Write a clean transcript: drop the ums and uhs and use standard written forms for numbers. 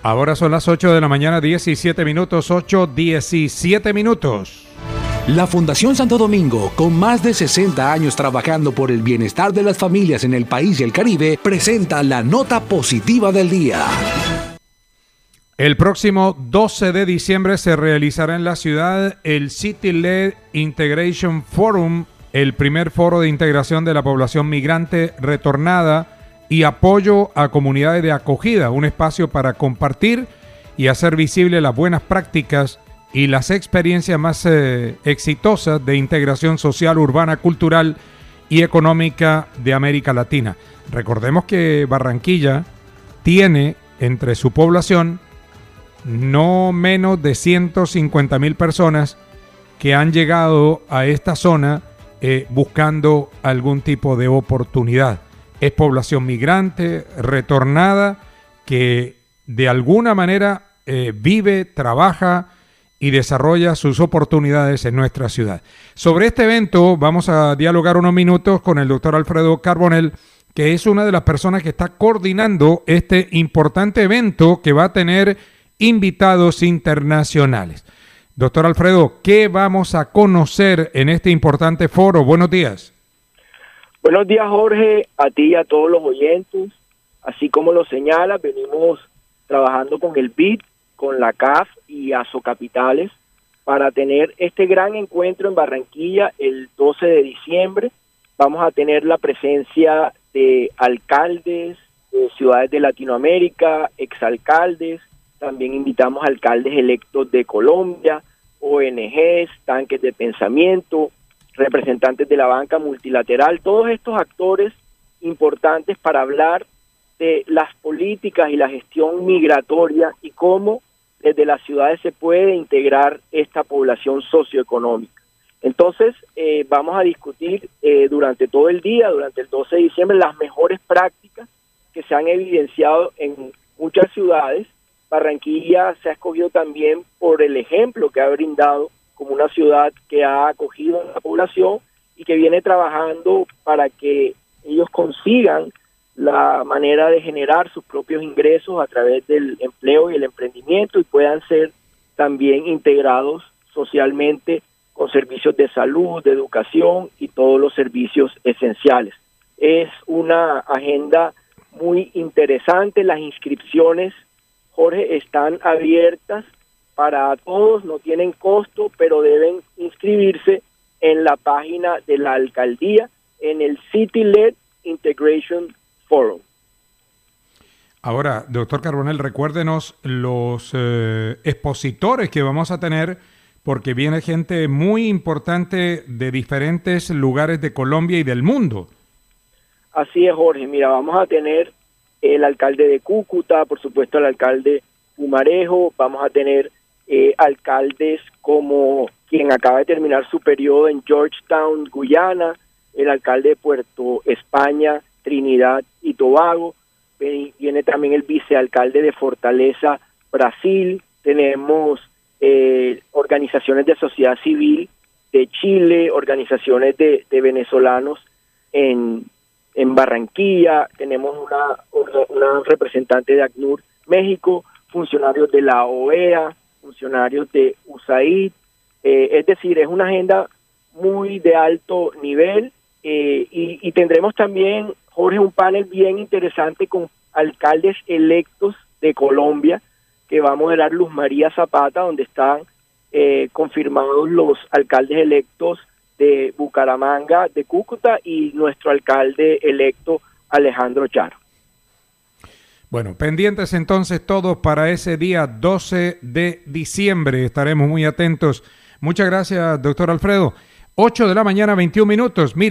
Ahora son las 8 de la mañana, 17 minutos, 8:17 minutos. La Fundación Santo Domingo, con más de 60 años trabajando por el bienestar de las familias en el país y el Caribe, presenta la nota positiva del día. El próximo 12 de diciembre se realizará en la ciudad el City-Led Integration Forum, el primer foro de integración de la población migrante retornada y apoyo a comunidades de acogida, un espacio para compartir y hacer visibles las buenas prácticas y las experiencias más exitosas de integración social, urbana, cultural y económica de América Latina. Recordemos que Barranquilla tiene entre su población no menos de 150,000 personas que han llegado a esta zona buscando algún tipo de oportunidad. Es población migrante, retornada, que de alguna manera vive, trabaja y desarrolla sus oportunidades en nuestra ciudad. Sobre este evento vamos a dialogar unos minutos con el doctor Alfredo Carbonell, que es una de las personas que está coordinando este importante evento que va a tener invitados internacionales. Doctor Alfredo, ¿qué vamos a conocer en este importante foro? Buenos días. Buenos días, Jorge, a ti y a todos los oyentes. Así como lo señala, venimos trabajando con el BID, con la CAF y Asocapitales para tener este gran encuentro en Barranquilla el 12 de diciembre. Vamos a tener la presencia de alcaldes de ciudades de Latinoamérica, exalcaldes. También invitamos a alcaldes electos de Colombia, ONGs, tanques de pensamiento, representantes de la banca multilateral, todos estos actores importantes para hablar de las políticas y la gestión migratoria y cómo desde las ciudades se puede integrar esta población socioeconómica. Entonces, vamos a discutir durante todo el día, durante el 12 de diciembre, las mejores prácticas que se han evidenciado en muchas ciudades. Barranquilla se ha escogido también por el ejemplo que ha brindado como una ciudad que ha acogido a la población y que viene trabajando para que ellos consigan la manera de generar sus propios ingresos a través del empleo y el emprendimiento y puedan ser también integrados socialmente con servicios de salud, de educación y todos los servicios esenciales. Es una agenda muy interesante. Las inscripciones, Jorge, están abiertas para todos, no tienen costo, pero deben inscribirse en la página de la alcaldía en el City-Led Integration Forum. Ahora, doctor Carbonell, recuérdenos los expositores que vamos a tener, porque viene gente muy importante de diferentes lugares de Colombia y del mundo. Así es, Jorge. Mira, vamos a tener el alcalde de Cúcuta, por supuesto el alcalde Pumarejo, vamos a tener alcaldes como quien acaba de terminar su periodo en Georgetown, Guyana, el alcalde de Puerto España, Trinidad y Tobago, viene también el vicealcalde de Fortaleza, Brasil, tenemos organizaciones de sociedad civil de Chile, organizaciones de venezolanos en Barranquilla, tenemos una representante de ACNUR México, funcionarios de la OEA, funcionarios de USAID, es decir, es una agenda muy de alto nivel y tendremos también, Jorge, un panel bien interesante con alcaldes electos de Colombia que va a moderar Luz María Zapata, donde están confirmados los alcaldes electos de Bucaramanga, de Cúcuta y nuestro alcalde electo Alejandro Charo. Bueno, pendientes entonces todos para ese día 12 de diciembre. Estaremos muy atentos. Muchas gracias, doctor Alfredo. 8 de la mañana, 21 minutos. Mire.